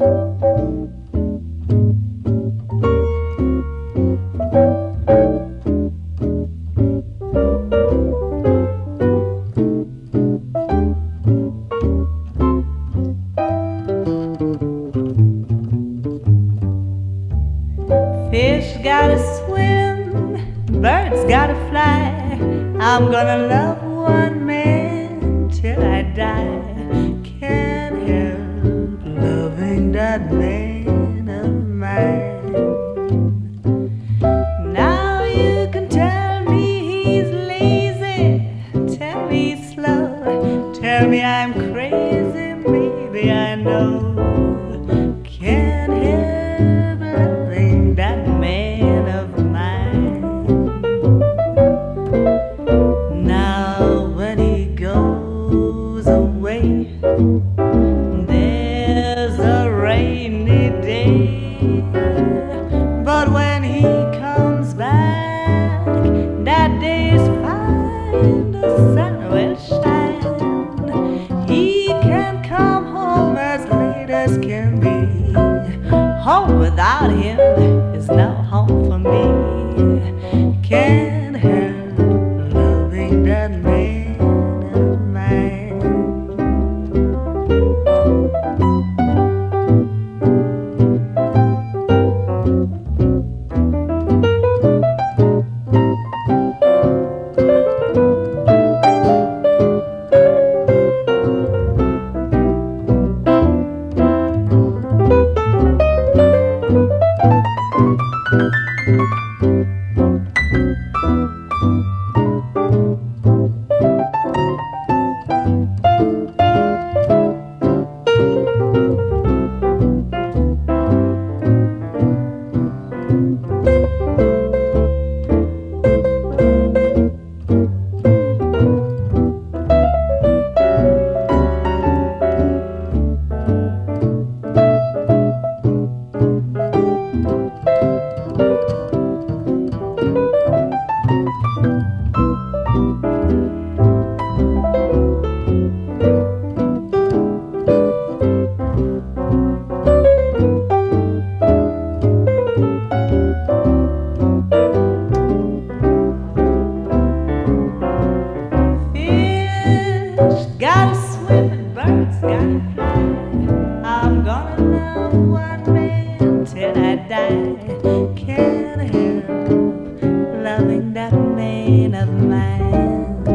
Fish gotta swim, birds gotta fly. I'm gonna love one man till I die. Can't help loving that man of mine. Now you can tell me he's lazy, tell me he's slow, tell me I'm crazy, maybe I know. Can't help loving that man of mine. Now when he goes away, there's a rainy day, but when he comes back, that day is fine, the sun will shine. He can come home as late as can be. Home without him is no home for me. Can't help loving that man of mine. Gotta swim and birds gotta fly. I'm gonna love one man till I die. Can't help loving that man of mine.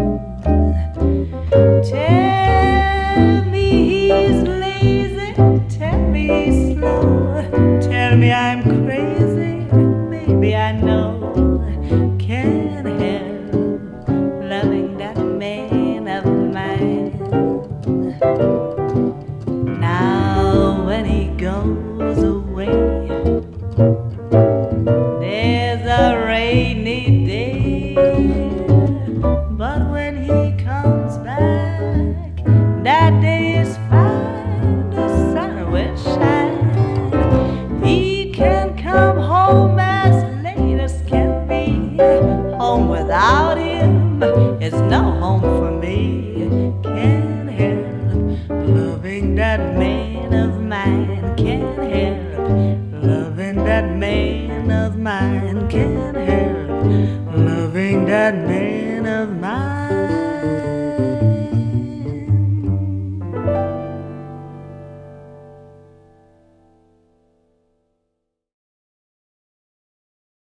Tell me he's lazy, tell me he's slow, tell me I'm crazy, maybe I know. Can't help loving that man of mine. Now when he goes away, there's a rainy day, but when he comes back, that day is fine, the sun will shine. He can come home as late as can be. Home without him is no home for me. Can't help loving that man of mine. Can't help